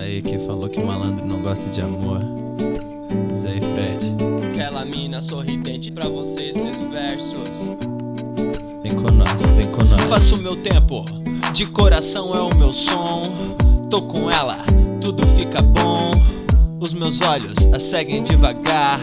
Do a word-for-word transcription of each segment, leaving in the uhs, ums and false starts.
Aí que falou que malandro não gosta de amor. Zé Fred. Aquela mina sorridente pra você esses versos. Vem com nós, vem com nós. Faço meu tempo, de coração é o meu som. Tô com ela, tudo fica bom. Os meus olhos a seguem devagar.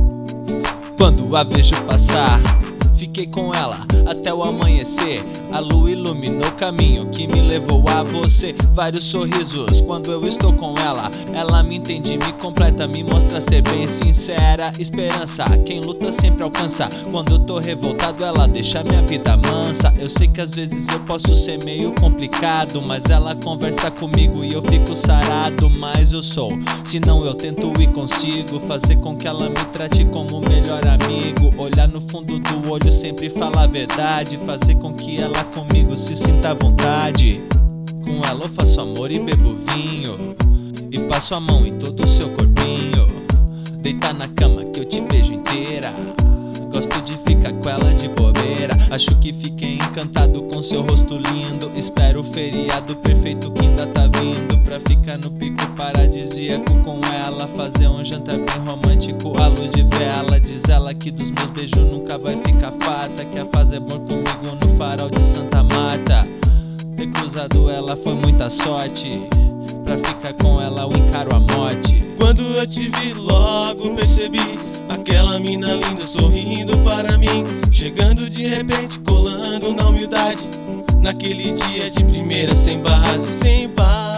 Quando a vejo passar, fiquei com ela até o amanhecer. A lua iluminou o caminho que me levou a você. Vários sorrisos quando eu estou com ela. Ela me entende, me completa, me mostra ser bem sincera. Esperança, quem luta sempre alcança. Quando eu tô revoltado ela deixa minha vida mansa. Eu sei que às vezes eu posso ser meio complicado, mas ela conversa comigo e eu fico sarado. Mas eu sou, senão eu tento e consigo fazer com que ela me trate como o melhor amigo. Olhar no fundo do olho, sempre falar a verdade. Fazer com que ela comigo se sinta à vontade. Com ela eu faço amor e bebo vinho, e passo a mão em todo o seu corpinho. Deitar na cama que eu te beijo inteira. Gosto de ficar com ela de bobeira. Acho que fiquei encantado com seu rosto lindo. Espero o feriado perfeito que ainda tá vindo, pra ficar no pico paradisíaco com ela. Fazer um jantar bem romântico à luz de vela. Diz ela que dos meus beijos nunca vai ficar farta, quer fazer amor comigo no farol de Santa Marta. Ter cruzado ela foi muita sorte, pra ficar com ela eu encaro a morte. Quando eu te vi logo percebi aquela mina linda sorrindo para mim, chegando de repente, colando na humildade. Naquele dia de primeira sem base, sem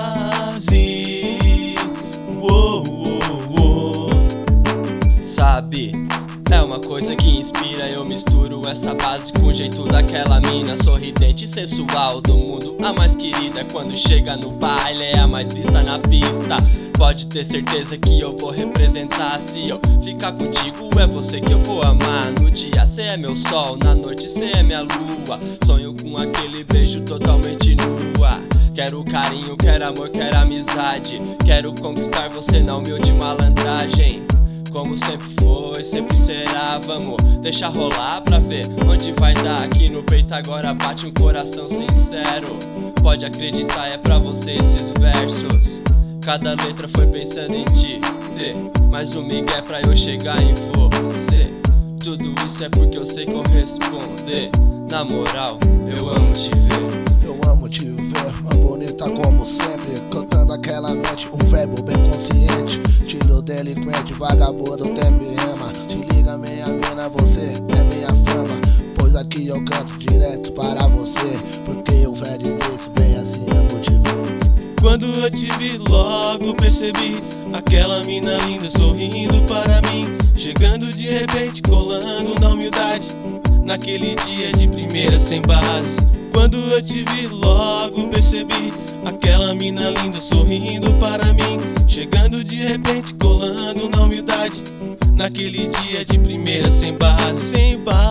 base. Uou, uou, uou. Sabe, é uma coisa que inspira. Eu misturo essa base com o jeito daquela mina sorridente e sensual do mundo, a mais querida. Quando chega no baile é a mais vista na pista. Pode ter certeza que eu vou representar. Se eu ficar contigo é você que eu vou amar. No dia cê é meu sol, na noite cê é minha lua. Sonho com aquele beijo totalmente nua. Quero carinho, quero amor, quero amizade. Quero conquistar você na humilde malandragem. Como sempre foi, sempre será, vamos deixar rolar pra ver onde vai dar. Aqui no peito agora bate um coração sincero. Pode acreditar, é pra você esses versos. Cada letra foi pensando em ti, mas o migué é pra eu chegar em você. Tudo isso é porque eu sei corresponder. Na moral, eu amo te ver. Eu amo te ver, uma bonita como sempre, cantando aquela mente, um verbo bem consciente. Tiro delinquente, vagabundo até me ama. Te liga minha mina, você é minha fama. Pois aqui eu canto direto para você, porque o Fred disse bem assim, amo te ver. Quando eu te vi logo percebi aquela mina linda sorrindo para mim, chegando de repente, colando na humildade. Naquele dia de primeira sem base. Quando eu te vi logo percebi aquela mina linda sorrindo para mim, chegando de repente, colando na humildade. Naquele dia de primeira sem base, sem base.